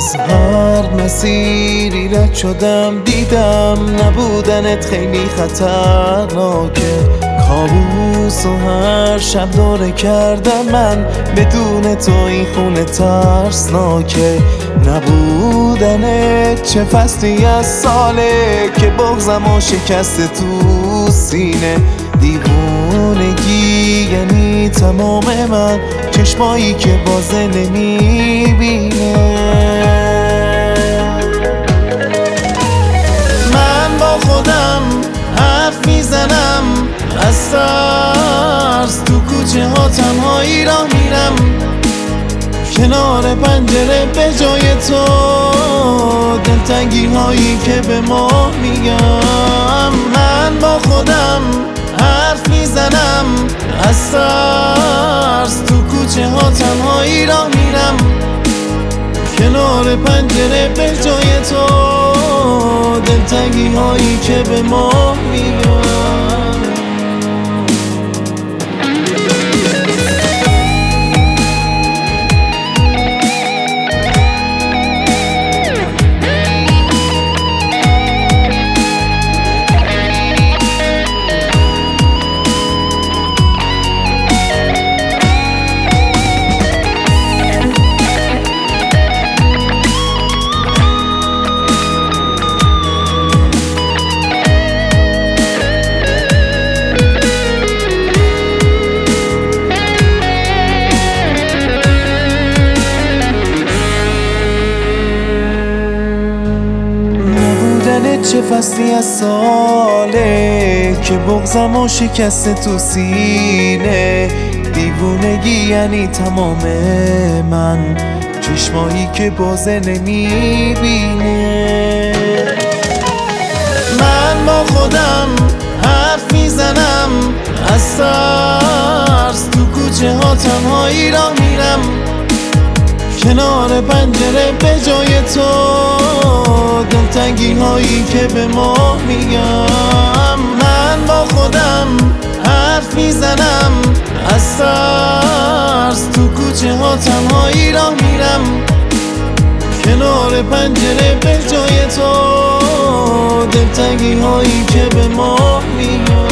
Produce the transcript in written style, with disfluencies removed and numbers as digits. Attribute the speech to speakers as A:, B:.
A: از هر مسیری رد شدم دیدم نبودنت خیلی خطرناکه. کابوس و هر شب دوره کردم من بدون تو این خونه ترسناکه. نبودنت چه فصلی از ساله که بغضم و شکست تو سینه. دیوونگی یعنی تمام من، چشمایی که بازه نمیبینه. من با خودم حرف میزنم از ترس، تو کوچه ها تنهایی راه میرم کنار پنجره به جای تو. دلتنگی هایی که به ما میگم. من با خودم حرف میزنم از ترس، تو کوچه ها تنهایی راه میرم کنار پنجره به جای تو. دلتنگی هایی که به ما میگم. چه فصلی از ساله که بغضم و شکست تو سینه. دیوونگی یعنی تمام من، چشمایی که بازه نمیبینه. من با خودم حرف میزنم از ترس، تو کوچه ها تنهایی راه میرم کنار پنجره به جای تو. دلتنگی هایی که به ما میگم. من با خودم حرف میزنم از ترس، تو کوچه ها تنهایی راه میرم کنار پنجره به جای تو. دلتنگی هایی که به ما میگم.